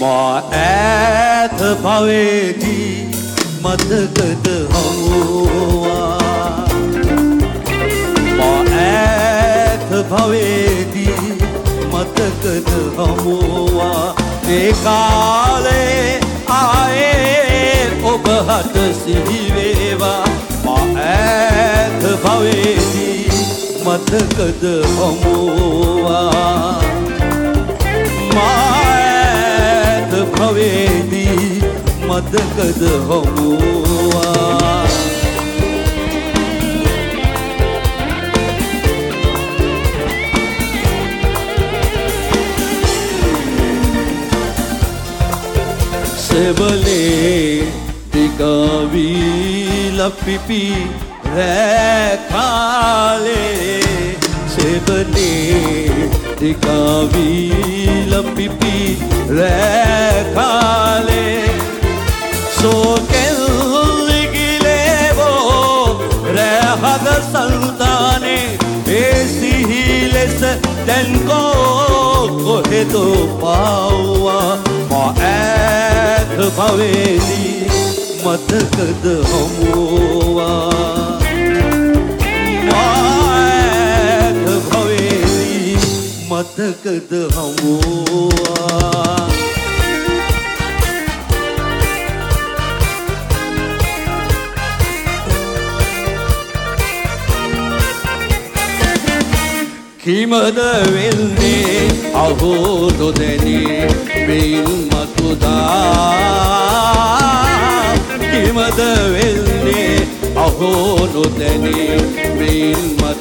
මා ඈත භවයේදී මතකද හමුවා මා ඈත භවයේදී මතකද හමුවා ඒ කාලේ ආයේ ඔබ හට සිහි වේවා මා ඈත භවයේදී මතකද හමුවා භවයේදී මතකද හමුවා සෙවලේ ටිකවීලා පිපි රෑ කාලේ සෙවලේ ටිකවීලා පිපි rෑ කාලේ සෝකෙල්ලිගිලේවෝ රෑ හද සල්තානේ ඒ සිහි ලෙස දැන් කොහෙදෝ පාව්වා මා ඈත භවයේදී මතකද හමුවා මා ඈත භවයේදී මතකද හමුවා කිමද වෙන්නේ අහෝ නොදැනී වෙයින් මතුදා කිමද වෙන්නේ අහෝ නොදැනී වෙයින්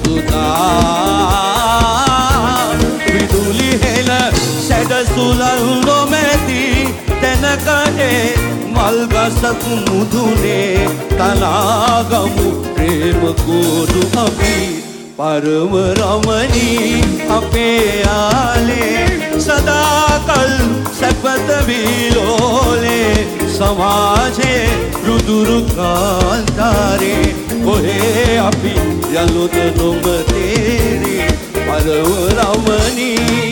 මතුදා විදුලි හෙල සැඩසුලල් නොමැති තැනකනේ මල්ගසක් මුදුනේ තලාගමු ප්‍රේම කෝඩු අපි परम रमणी अपे आले सदाकल सपत विलोले समाजे रुदुरु कांतारे कोहे अपि यलुद नुम तेरे परम रमणी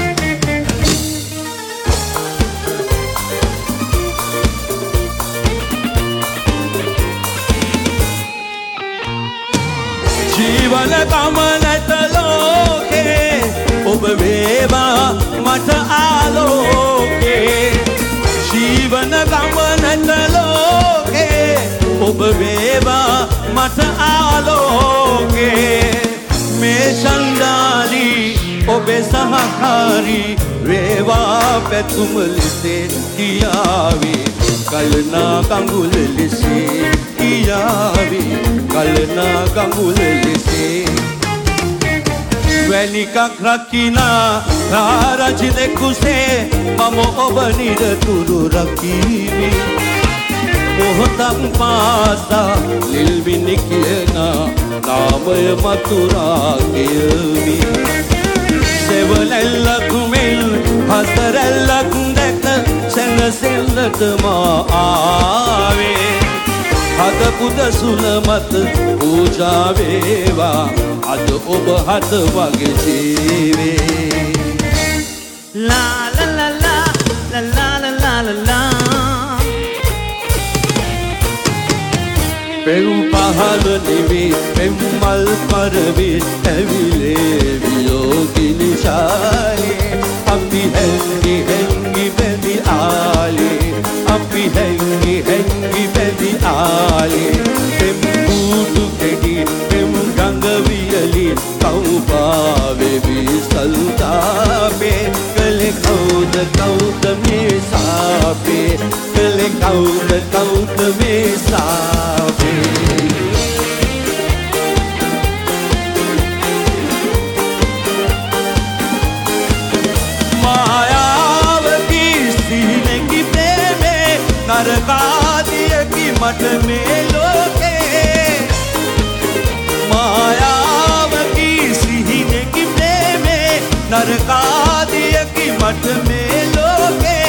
जीवन गमनत लोके ඔබ වේවා මට ආලෝකේ ජීවන ගමනත ලෝකේ ඔබ වේවා මට ආලෝකේ මේ ශන්දාලී ඔබේ සහකාරී වේවා පැතුම ලෙසේ කියාවේ කල්නා කඟුල ලෙසේ කියාවේ කල්නා කඟුල ලෙසේ වැලිකක් රකිනා රාජිනෙකුසේ මම ඔබ නිරතුරු රකීවි මොහොතක් පාසා නිල්විනි කියනා නාමය මතුරා කියවි සෙවලැල්ලක් මෙල් හතරැල්ලක් දැක සැනසෙල්ලට මා ආවේ හද පුද සුන මත පූජා වේවා අද ඔබ හද වගේ ජීවේ ලා ලා ලා ලා ලා ලා ලා ලා පෙම් පහළ නිවි පෙම් මල් පරවි ඇවිලේ වියෝගිනි ශාලේ අපි හැංගි හැංගි බැඳි ආලේ අපි හැංගි හැංගි බැඳි ආලේ පෙම් කුඩු කෙඩි පෙම් ගඟ වියලි කවුපාවේ විසල්තාපේ කලේ කවුද කවුද මේ සාපේ කලේ කවුද කවුද මේ සාපේ नरकादियकी मठ में लोके मायाव की सीने की प्रेमे नरकादियकी मठ में लोके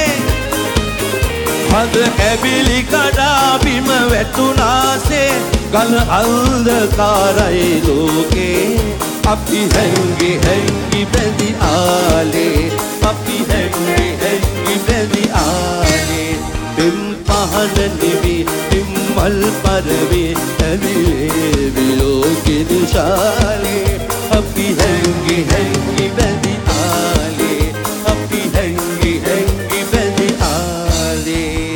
हद एबिली कड़ा बिम वेतुना से गल अंधकारय लोके अपि हैंगी हैंगी बेदी आले अपि हैंगी हैंगी बेदी වාන නිවි නිම්මල් පරවේ ඇවිවේවි ලෝකෙ දුශාලේ අපි හැංගි හැංගි බැඳි ආලේ අපි හැංගි හැංගි බැඳි ආලේ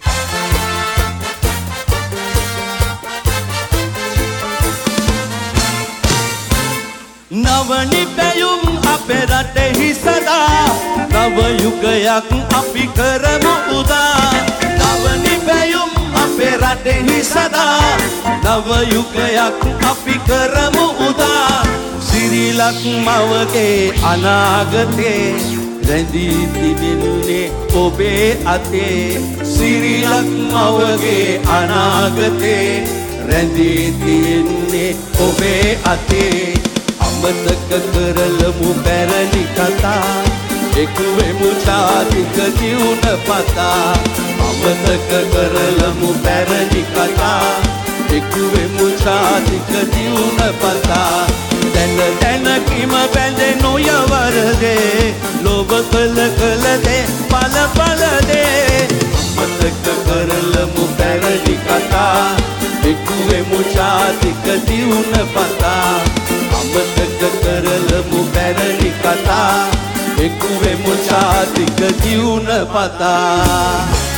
නවනි පැයුම් අපේ රටෙහි සදා නව යුගයක් අපි කරමු උදා නවනි පැයුම් අපේ රටෙහි සදා නව යුගයක් අපි කරමු උදා සිරිලක් මවගේ අනාගතේ රැඳී තිබෙන්නේ ඔබේ අතේ සිරිලක් මවගේ අනාගතේ රැඳී තිබෙන්නේ ඔබේ අතේ අමතක කරලමු පැරණි කතා එකුවෙමු ජාතික දියුණ පතා අමතක කරලමු පැරණි කතා එකුවෙමු ජාතික දියුණ පතා දැන දැන කිම බැඳෙනු යවරදේ ලොව කළ දේ පල පල දේ අමතක කරලමු පැරණි කතා එකුවෙමු ජාතික දියුණ පතා අමතක කරලමු පැරණි කතා එකුවෙමු ජාතික දියුණ පතා